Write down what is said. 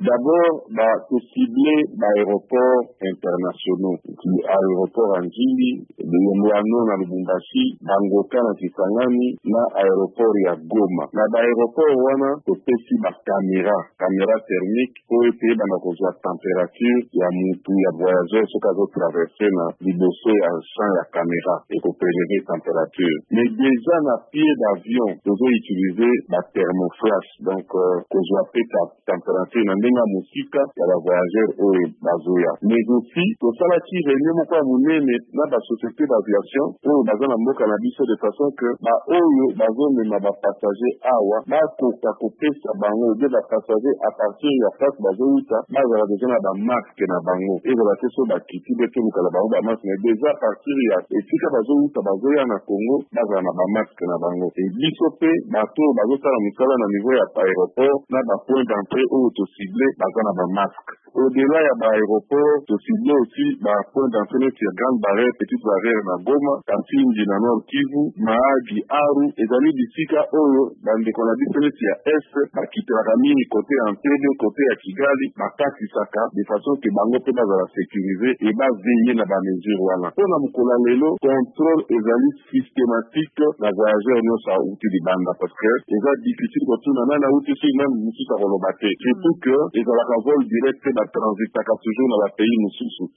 D'abord, ciblé aéroports internationaux. Aéroport Anjili, Lomwano na Lubumbashi, Bangoka na Kisangani, na aéroport ya Goma. Na aéroport wana, kopesi caméra thermique, pour essayer de température ya mutu ya voyageur, ce qu'a traversé na liboso ya champ ya caméra, et pour prélever température. Mais déjà, na pied d'avion, nous avons utilisé la thermoflash, donc, qu'on soit température na ndenga musika ya la voyageur au bazoya. Mais aussi, pour ça là qui réunion moko munene na ba société d'aviation au bazana mboka na biso de façon que oyo bazone na ba passager awa ba koka kopesa bango de ba passager à partir ya place bazoita bazala déjà na ba masque na bango et voilà que so ba kiti de tout kala bango ba masque mais déjà à partir ya etika bazoita bazoya na Congo bazala na ba masque na bango et biso pe bato bazosala misala na niveau ya aéroport na ba point d'entrée ou auto ciblé bazana ba masque. Au-delà ya ba aéroport to ciblé aussi ba point d'entrée sur grande barrière, petite barrière na Goma, Kantingi na Nord Kivu, Mahagi, Aru, ezali bisika oyo bandeko na biso neti ya est bakitelaka mingi côté Entebbe, côté ya Kigali, bakatisaka de façon que bango mpe bazala sécurisé et baveille na bamesure wana. Mpona mokolo ya lelo, contrôle ezali systématique na voyageur nyonso auti libanda parce que eza difficile kotuna nani auti soki nani mosusu akoloba te. Surtout que ezalaka vol direct batransitaka toujours na bapays mosusu.